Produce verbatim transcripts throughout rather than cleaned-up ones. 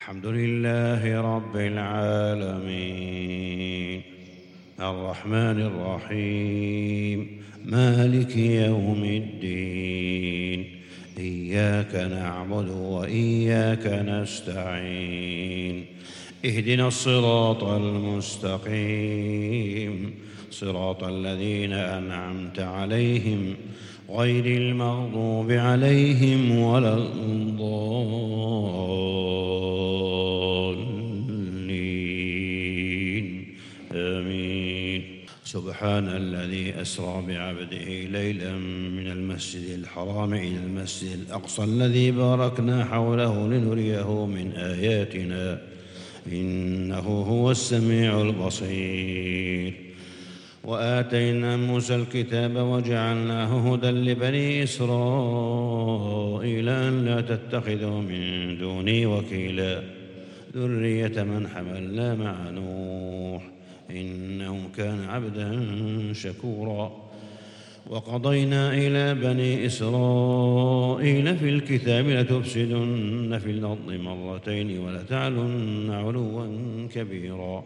الحمد لله رب العالمين الرحمن الرحيم مالك يوم الدين إياك نعبد وإياك نستعين اهدنا الصراط المستقيم صراط الذين أنعمت عليهم غير المغضوب عليهم ولا الضالين آمين. سبحان الذي أسرى بعبده ليلا من المسجد الحرام إلى المسجد الأقصى الذي باركنا حوله لنريه من آياتنا إنه هو السميع البصير. وآتينا موسى الكتاب وجعلناه هدى لبني إسرائيل أن لا تتخذوا من دوني وكيلا ذرية من حملنا مع نوح إنه كان عبدا شكورا. وقضينا إلى بني إسرائيل في الكتاب لتفسدن في الأرض مرتين ولتعلن علوا كبيرا.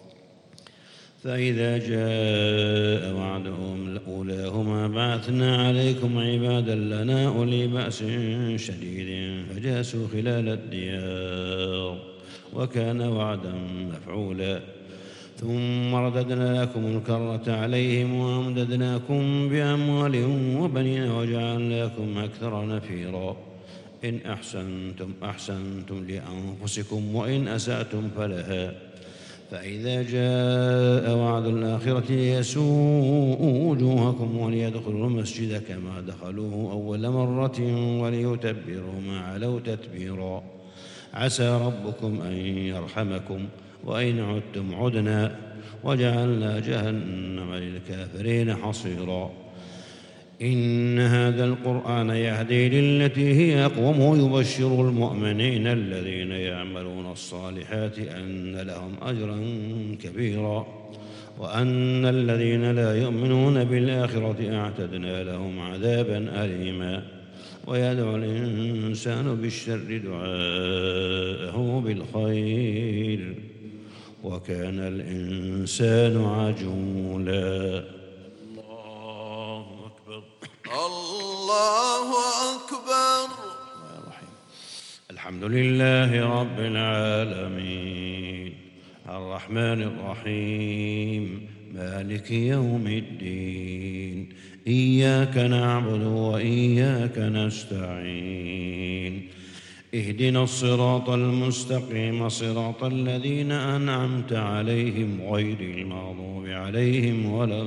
فإذا جاء وعدهم أولاهما بعثنا عليكم عبادا لنا أولي بأس شديد فجاسوا خلال الديار وكان وعدا مفعولا. ثم رددنا لكم الكرة عليهم وأمددناكم بأموال وبنين وجعلناكم أكثر نفيرا. إن أحسنتم أحسنتم لأنفسكم وإن أسأتم فلها. فإذا جاء وعد الآخرة ليسوءوا وجوهكم وليدخلوا المسجد كما دخلوه أول مرة وليتبروا ما علوا تتبيرا. عسى ربكم أن يرحمكم وإن عدتم عدنا وجعلنا جهنم للكافرين حصيرا. إن هذا القرآن يهدي للتي هي أقوم ويبشر المؤمنين الذين يعملون الصالحات أن لهم أجرا كبيرا وأن الذين لا يؤمنون بالآخرة أعتدنا لهم عذابا أليما. ويدعو الإنسان بالشر دعاءه بالخير وكان الإنسان عجولا. الله أكبر. الحمد لله رب العالمين الرحمن الرحيم مالك يوم الدين إياك نعبد وإياك نستعين اهدنا الصراط المستقيم صراط الذين أنعمت عليهم غير المغضوب عليهم ولا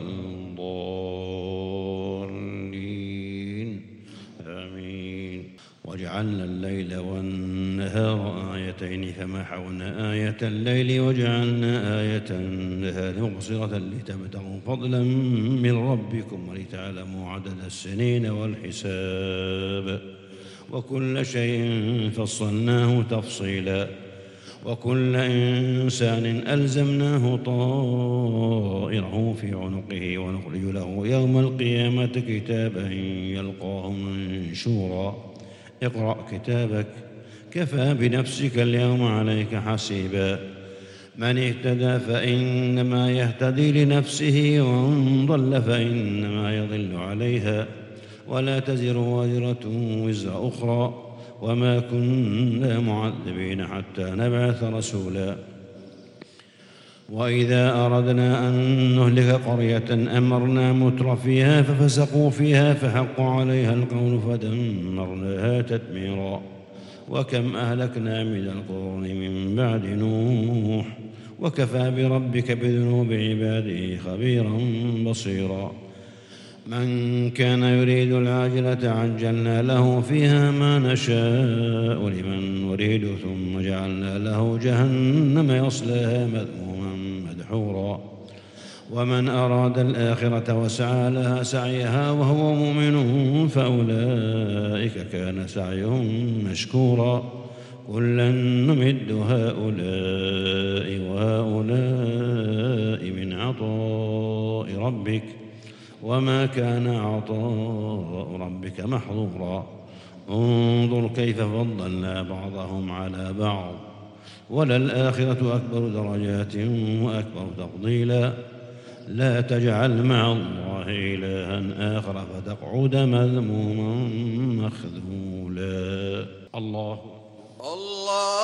الضالين آمين. وجعلنا الليل والنهار آيتين فمحونا آية الليل وجعلنا آية النهار مبصرة لتبتغوا فضلا من ربكم ولتعلموا عدد السنين والحساب وكل شيء فصلناه تفصيلا. وكل إنسان ألزمناه طائره في عنقه ونخرج له يوم القيامة كتابا يلقاه منشورا. اقرأ كتابك كفى بنفسك اليوم عليك حسيبا. من اهتدى فإنما يهتدي لنفسه ومن ضل فإنما يضل عليها ولا تزر وازرة وزر أخرى وما كنا معذبين حتى نبعث رسولا. وإذا أردنا أن نهلك قرية أمرنا متر فيها ففسقوا فيها فحق عليها القول فدمرناها تدميرا. وكم أهلكنا من القرون من بعد نوح وكفى بربك بذنوب عباده خبيرا بصيرا. من كان يريد العاجلة عجلنا له فيها ما نشاء لمن نريد ثم جعلنا له جهنم يصلاها مذموما مدحورا. ومن أراد الآخرة وسعى لها سعيها وهو مؤمن فأولئك كان سعيهم مشكورا. كلا نمد هؤلاء وهؤلاء من عطاء ربك وما كان عطاء ربك محظورا. انظر كيف فضلنا بعضهم على بعض وللآخرة أكبر درجات وأكبر تفضيلا لا تجعل مع الله إلها آخر فتقعد مذموما مخذولا. الله الله